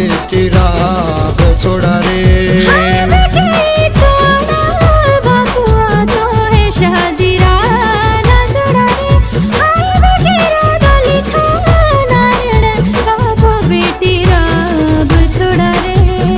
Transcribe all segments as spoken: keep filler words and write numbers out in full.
बेटी राग छोड़ा रे। हाय बेटी तोरा बापुआ तो है शादी राना जोड़ा रे। हाय बेटी राधा लिखा नारायण बापो बेटी राग छोड़ा रे।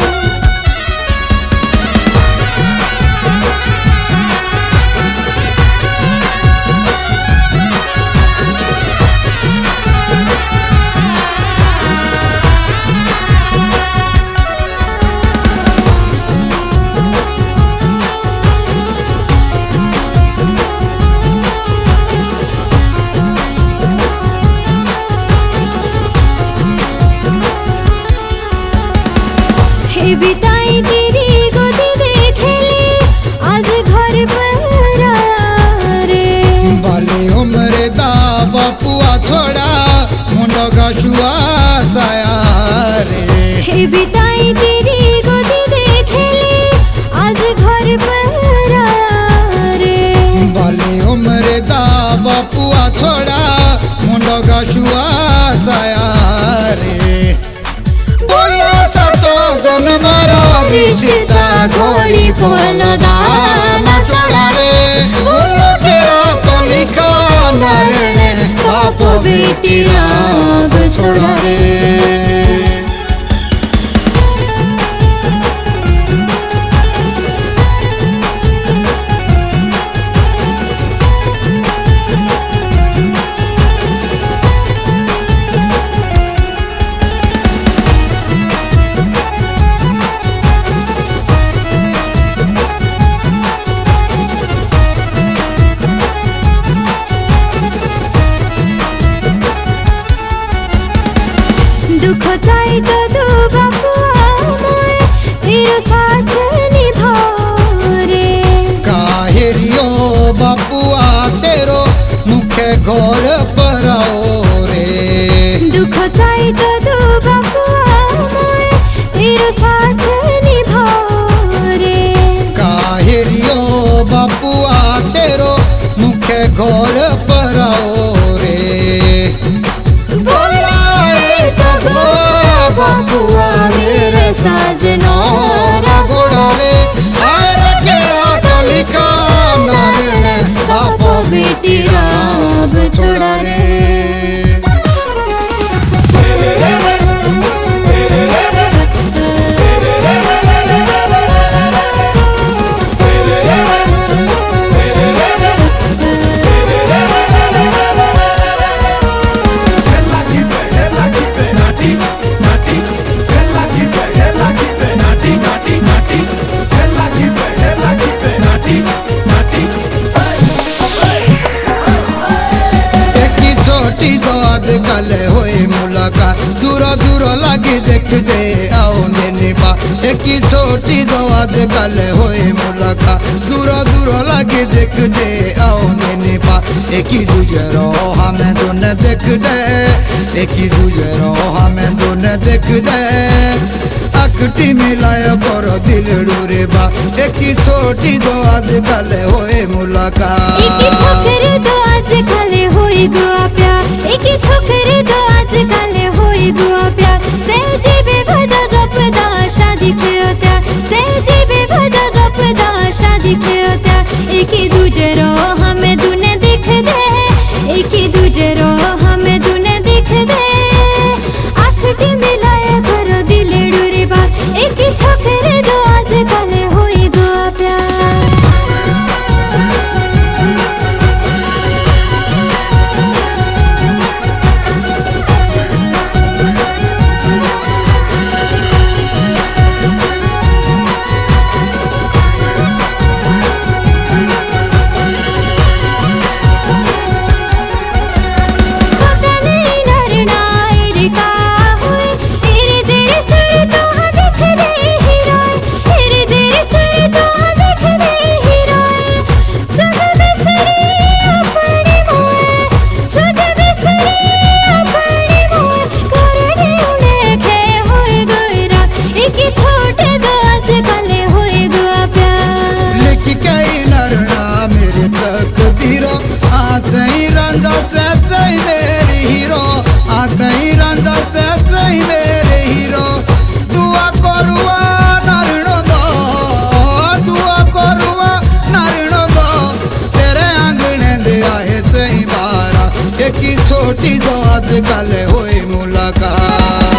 हे बिताई तेरी गोदी देखेली आज घर पर रे। बाली उम्र दा बापुआ छोड़ा मुंडो गाशुआ साया रे। हे बिताई तेरी गोदी देखेली आज घर पर रे। बाली उम्र दा बापुआ छोड़ा मुंडो गाशुआ साया रे। बोला सतो जन्म रिश्ता घोड़ी बोल दाना छोड़ा रे। बोलो तेरा तो लिखा नरने बापो बेटी राग छोड़ा रे। दुख चाहे तो दो बापुआ मोए तेरो साथ निभाओ रे। काहेरियो बापुआ तेरो मुखे घोर पराओ रे। दुख चाहे तो दो बापुआ मोए तेरो साथ निभाओ रे। काहेरियो बापुआ तेरो मुखे घोर पराओ रे। बोला रे तबो बापुआ मेरे साजनो रगोड़ा रे। आए रे तेरा तो लिखा नरने बापो बेटी राग छोड़ा रे। कल होए मुलाकात दूर दूर लगे देख दे आओ ने बा। एक छोटी दो आज कल होए मुलाकात दूर दूर लगे देख दे आओ ने बा। एक दूजे रो हमें दोनों देख दे। एक दूजे रो हमें दोनों देख दे। अकटी मिलाया करो दिल डूरे बा। एक छोटी दो आज कल होए मुलाकात। एक छोकरी दो आज कल होई गुआ प्यार। एक छोकरी दो आज कल होई गुआ प्यार। से जीवे भजा जपदा शादी खेता। से जीवे भजा जपदा शादी खेता। एक दूजे रो हमें दुने दिख दे। एक दूजे रो हमें दुने दिख दे। आखटी मिलाया करो दिल डूरे बा। एक छोकरी दो आज कल होई गुआ प्यार। छोटी दो आजकल हुई मुलाकात।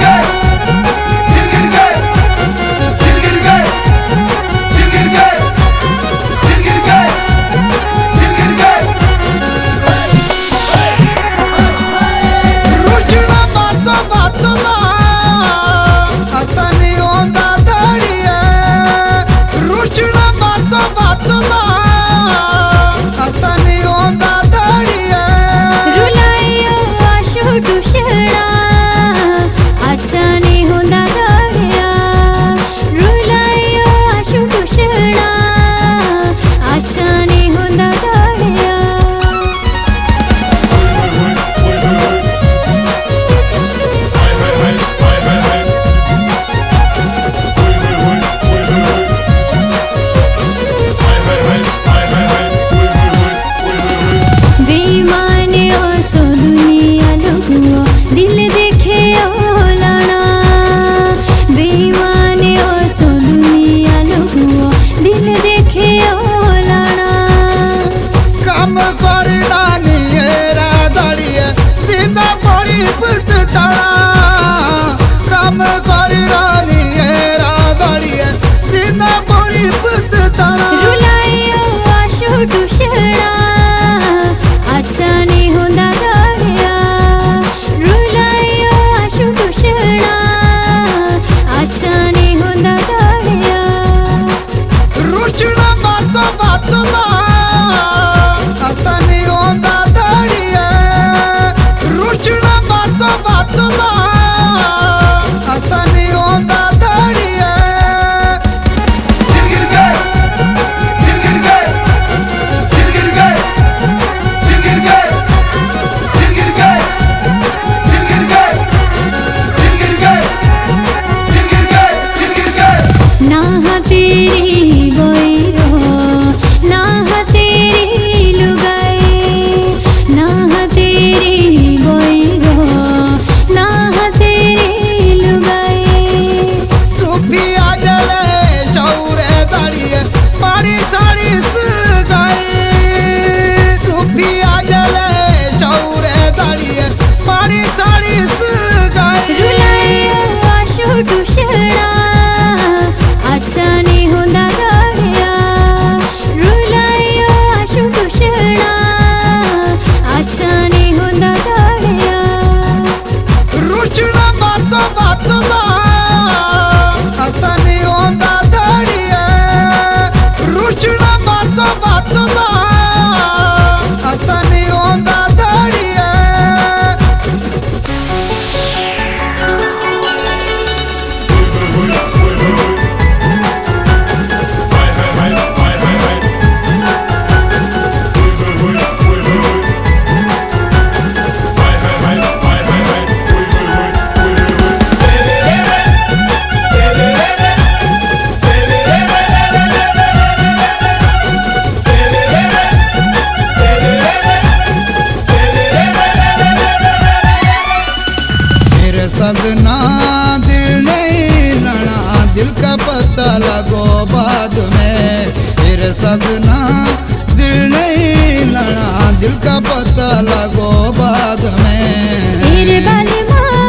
सजना दिल नहीं लड़ा, दिल का पता लगो बाद में। फिर सजना दिल नहीं लड़ा, दिल का पता लगो बाद में। तेरे बाले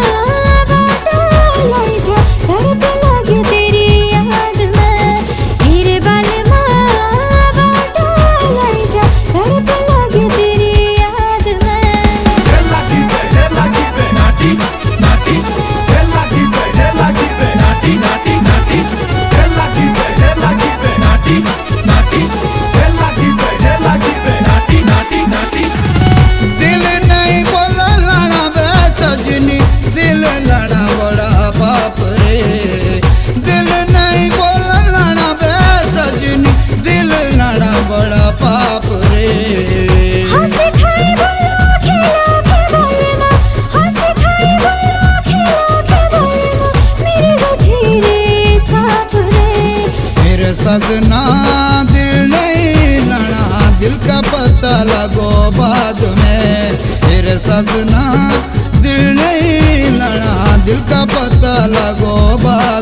माँ बाटा लाई जा, तड़प लगे तेरी याद में। तेरे बाले माँ बाटा लाई जा, तड़प लगे तेरी याद में। Ella give it, ella give it, naughty, naughty. Ella give it, ella give it, naughty, naughty, naughty. Ella give it, ella give it, naughty, naughty. Ella give it, ella give it, naughty, naughty, naughty. दिल नहीं बोला लड़ा बे सजनी, दिल लड़ा बड़ा बाप रे। दिल नहीं बोला लड़ा बे सजनी, दिल लड़ा बड़ा पाप रे। हंसी खाई बोलो खिला के बोले माँ, हंसी खाई बोलो खिला के बोले माँ, मेरे हथेली छाप रे। फिर सजना दिल नहीं लड़ा, दिल का पता लगो बाद में। फिर सजना दिल नहीं लड़ा, दिल का पता लगो बाद